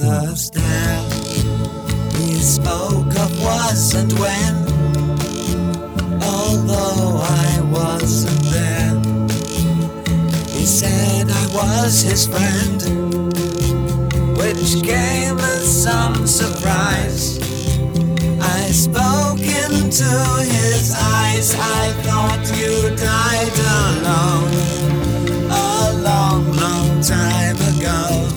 first there we spoke of was and when, although I wasn't there. He said I was his friend, which came as some surprise. I spoke into his eyes. I thought you died alone a long, long time ago.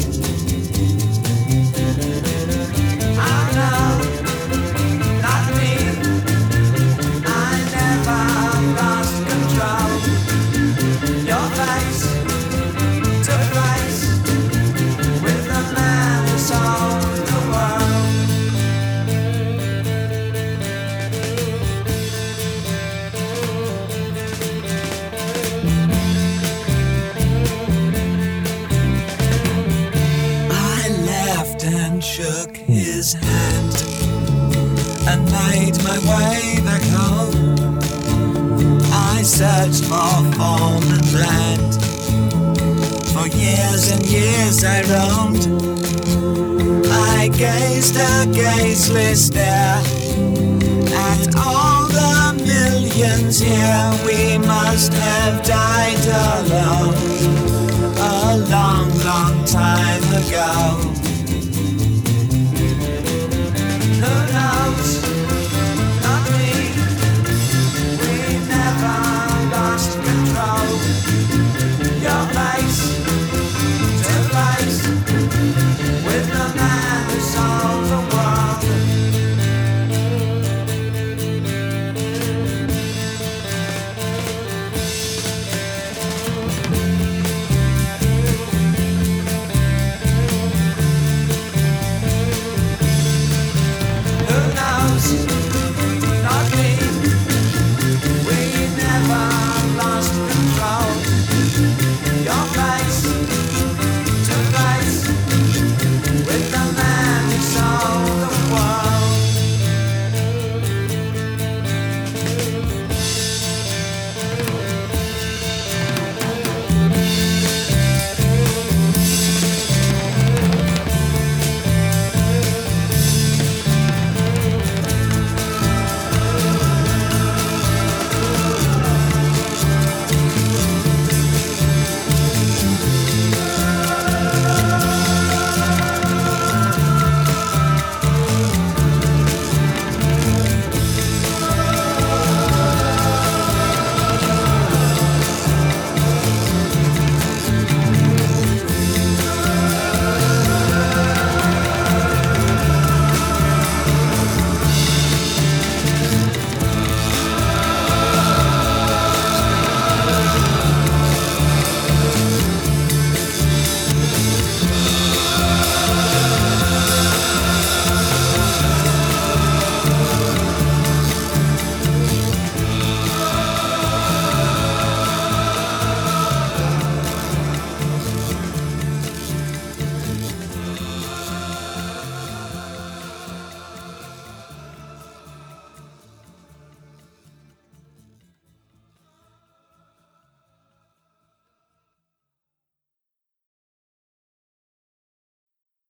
Oh no, not me. I never lost control. Your face to face with the man who sold the world. I laughed and shook his hand and made my way back home. I searched for form and land. For years and years I roamed. I gazed a gazeless stare at all the millions here. We must have died alone a long, long time ago.